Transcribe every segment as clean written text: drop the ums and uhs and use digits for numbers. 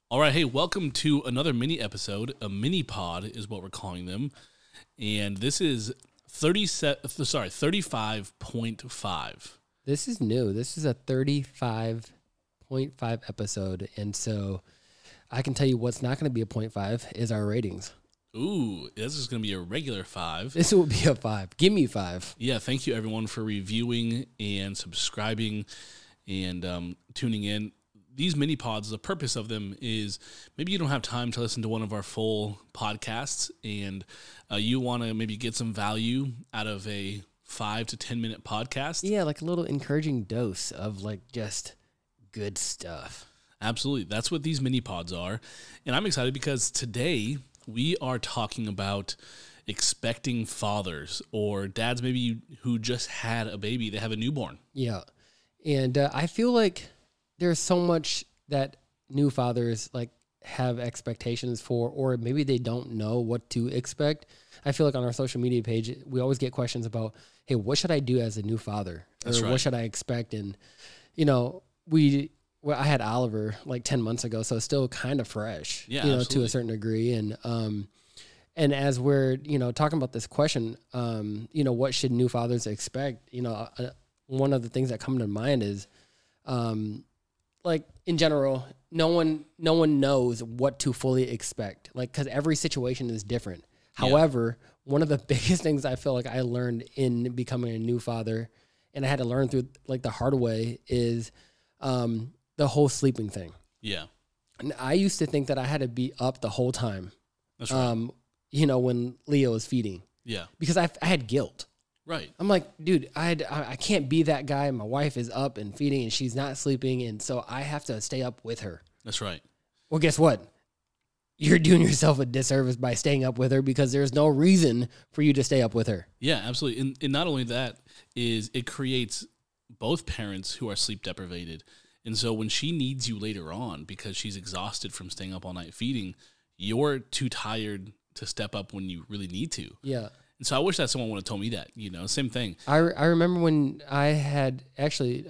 All right, hey, welcome to another mini episode. A mini pod is what we're calling them. And this is 35.5. This is new. This is a 35.5 episode. And so I can tell you what's not going to be a 0.5 is our ratings. Ooh, this is going to be a regular 5. This will be a 5. Give me 5. Yeah, thank you everyone for reviewing and subscribing and tuning in. These mini pods, the purpose of them is maybe you don't have time to listen to one of our full podcasts and you want to maybe get some value out of a 5 to 10 minute podcast. Yeah, like a little encouraging dose of like just good stuff. Absolutely. That's what these mini pods are. And I'm excited because today we are talking about expecting fathers or dads maybe who just had a baby. They have a newborn. Yeah. And I feel like there's so much that new fathers like have expectations for, or maybe they don't know what to expect. I feel like on our social media page, we always get questions about, hey, what should I do as a new father? That's right. What should I expect? And, you know, I had Oliver like 10 months ago, so it's still kind of fresh, to a certain degree. And as we're, talking about this question, what should new fathers expect? One of the things that come to mind is, like in general, no one knows what to fully expect, like, because every situation is different. Yeah. However, one of the biggest things I feel like I learned in becoming a new father, and I had to learn through like the hard way, is the whole sleeping thing. Yeah. And I used to think that I had to be up the whole time. That's right. When Leo was feeding. Yeah. Because I had guilt. Right. I'm like, dude, I can't be that guy. My wife is up and feeding and she's not sleeping. And so I have to stay up with her. That's right. Well, guess what? You're doing yourself a disservice by staying up with her because there's no reason for you to stay up with her. Yeah, absolutely. And not only that, is it creates both parents who are sleep deprived. And so when she needs you later on because she's exhausted from staying up all night feeding, you're too tired to step up when you really need to. Yeah. And so I wish that someone would have told me that, same thing. I remember when I had actually,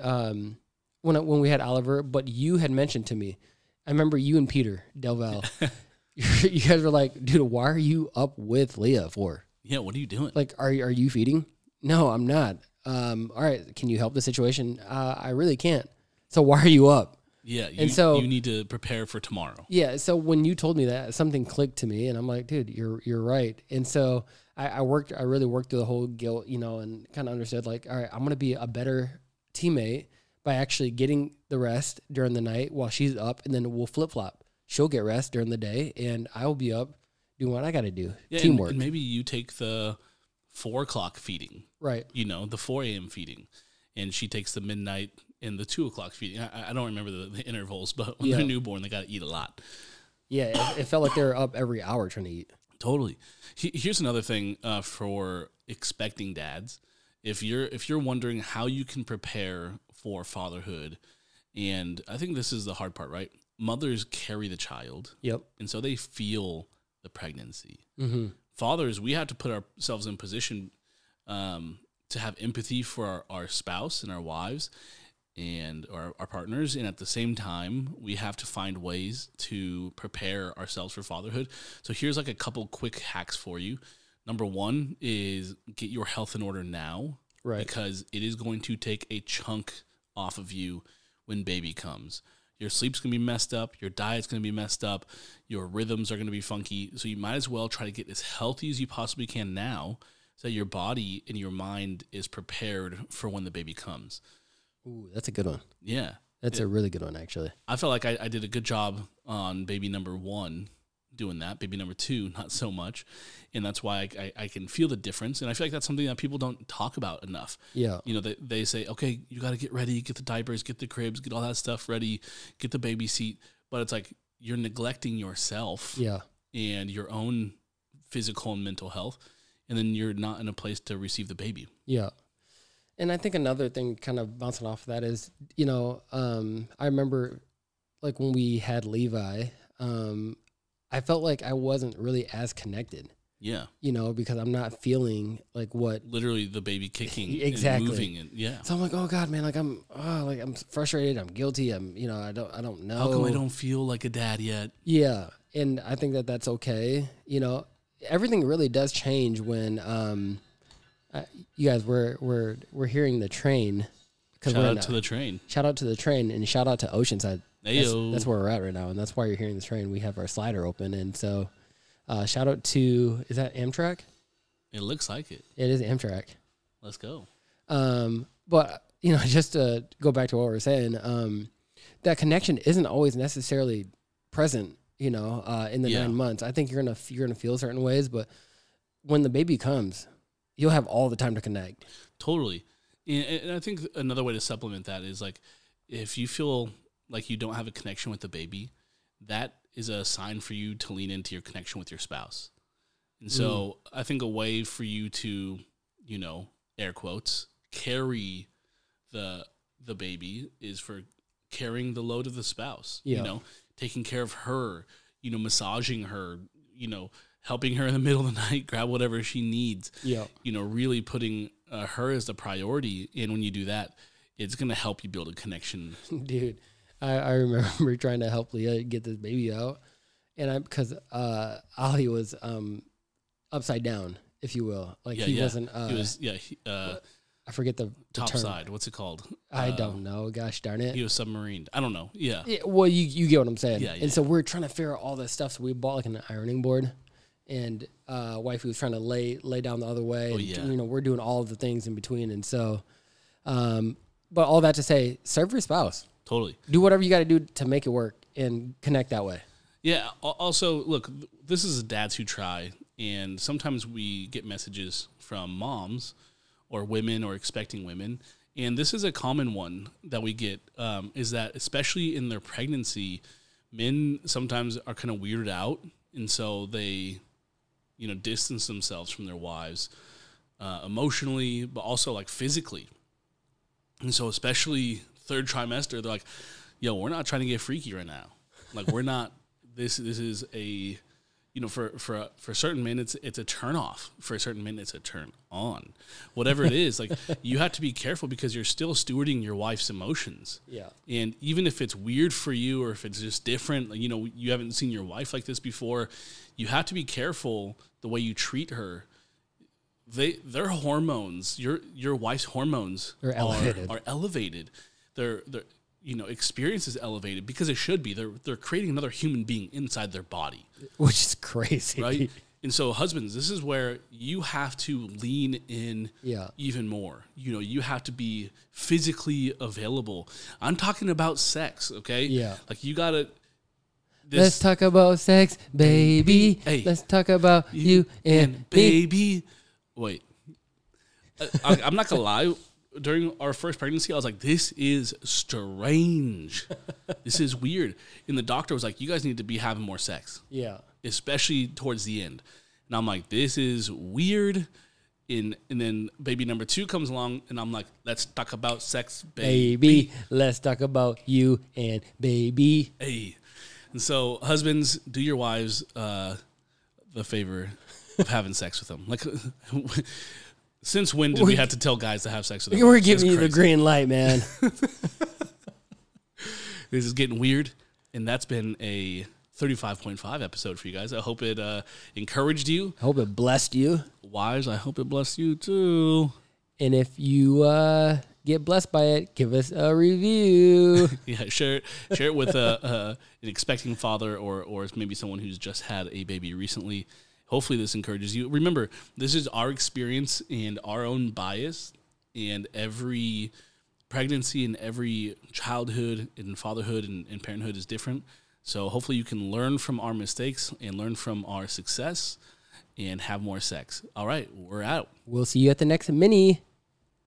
when we had Oliver, but you had mentioned to me, I remember you and Peter Delval, you guys were like, dude, why are you up with Leah for? Yeah, what are you doing? Like, are you feeding? No, I'm not. All right, can you help the situation? I really can't. So why are you up? Yeah, you need to prepare for tomorrow. Yeah, so when you told me that, something clicked to me, and I'm like, dude, you're right. And so I really worked through the whole guilt, and kind of understood, like, all right, I'm going to be a better teammate by actually getting the rest during the night while she's up, and then we'll flip-flop. She'll get rest during the day, and I'll be up doing what I got to do. Yeah, teamwork. And maybe you take the 4 o'clock feeding. Right. The 4 a.m. feeding, and she takes the midnight and the 2 o'clock feeding. I don't remember the intervals, but when they're newborn, they got to eat a lot. Yeah, it felt like they were up every hour trying to eat. Totally. Here's another thing for expecting dads. If you're wondering how you can prepare for fatherhood, and I think this is the hard part, right? Mothers carry the child. Yep. And so they feel the pregnancy. Mm-hmm. Fathers, we have to put ourselves in position to have empathy for our spouse and our wives and our partners. And at the same time, we have to find ways to prepare ourselves for fatherhood. So here's like a couple quick hacks for you. Number 1 is get your health in order now. Right. Because it is going to take a chunk off of you when baby comes. Your sleep's going to be messed up. Your diet's going to be messed up. Your rhythms are going to be funky. So you might as well try to get as healthy as you possibly can now so that your body and your mind is prepared for when the baby comes. Ooh, that's a good one. Yeah. That's a really good one, actually. I felt like I did a good job on baby number 1 doing that. Baby number 2, not so much. And that's why I can feel the difference. And I feel like that's something that people don't talk about enough. Yeah. They say, okay, you got to get ready, get the diapers, get the cribs, get all that stuff ready, get the baby seat. But it's like you're neglecting yourself and your own physical and mental health. And then you're not in a place to receive the baby. Yeah. And I think another thing kind of bouncing off of that is, I remember when we had Levi, I felt like I wasn't really as connected. Yeah. Because I'm not feeling like what literally the baby kicking exactly. and moving and yeah. So I'm like, oh God, man, like I'm frustrated, I'm guilty, I don't know. How come I don't feel like a dad yet? Yeah. And I think that that's okay. Everything really does change when you guys we're hearing the train. Shout out to the train. Shout out to the train and shout out to Oceanside. Ayo. That's where we're at right now, and that's why you're hearing the train. We have our slider open, and so shout out to, is that Amtrak? It looks like it. It is Amtrak. Let's go. But just to go back to what we were saying, that connection isn't always necessarily present. In the 9 months, I think you're gonna feel certain ways, but when the baby comes, you'll have all the time to connect. Totally. And I think another way to supplement that is like, if you feel like you don't have a connection with the baby, that is a sign for you to lean into your connection with your spouse. And so I think a way for you to, air quotes, carry the baby is for carrying the load of the spouse, taking care of her, massaging her, helping her in the middle of the night, grab whatever she needs, really putting her as the priority. And when you do that, it's going to help you build a connection. Dude, I remember trying to help Leah get this baby out. And because Ollie was upside down, if you will. Like he wasn't. He was, I forget the top term. Side. What's it called? I don't know. Gosh darn it. He was submarined. I don't know. Yeah. Well, you get what I'm saying. Yeah. And so we're trying to figure out all this stuff. So we bought like an ironing board, and wifey was trying to lay down the other way. And, we're doing all of the things in between. And so, but all that to say, serve your spouse. Totally. Do whatever you got to do to make it work and connect that way. Yeah. Also, look, this is dads who try, and sometimes we get messages from moms or women or expecting women, and this is a common one that we get, is that especially in their pregnancy, men sometimes are kind of weirded out, and so they, distance themselves from their wives emotionally, but also like physically. And so especially third trimester, they're like, yo, we're not trying to get freaky right now. Like, we're not, this is a, for certain men, it's a turn off. For certain men, it's a turn on. Whatever it is, like, you have to be careful because you're still stewarding your wife's emotions. Yeah. And even if it's weird for you or if it's just different, like, you haven't seen your wife like this before, you have to be careful the way you treat her. Their hormones, your wife's hormones are elevated. Their experience is elevated because it should be. They're creating another human being inside their body, which is crazy, right? And so, husbands, this is where you have to lean in even more. You have to be physically available. I'm talking about sex, okay? Yeah, like you gotta. Let's talk about sex, baby. Hey, let's talk about you and baby. Wait, I'm not gonna lie. During our first pregnancy, I was like, this is strange. This is weird. And the doctor was like, you guys need to be having more sex. Yeah. Especially towards the end. And I'm like, this is weird. And then baby number 2 comes along, and I'm like, let's talk about sex, baby. Let's talk about you and baby. Hey. And so, husbands, do your wives the favor of having sex with them. Like, since when did we have to tell guys to have sex with them? You were giving me the green light, man. This is getting weird, and that's been a 35.5 episode for you guys. I hope it encouraged you. I hope it blessed you. Wives, I hope it blessed you too. And if you get blessed by it, give us a review. Yeah, share it with an expecting father or maybe someone who's just had a baby recently. Hopefully this encourages you. Remember, this is our experience and our own bias, and every pregnancy and every childhood and fatherhood and parenthood is different. So hopefully you can learn from our mistakes and learn from our success and have more sex. All right, we're out. We'll see you at the next mini.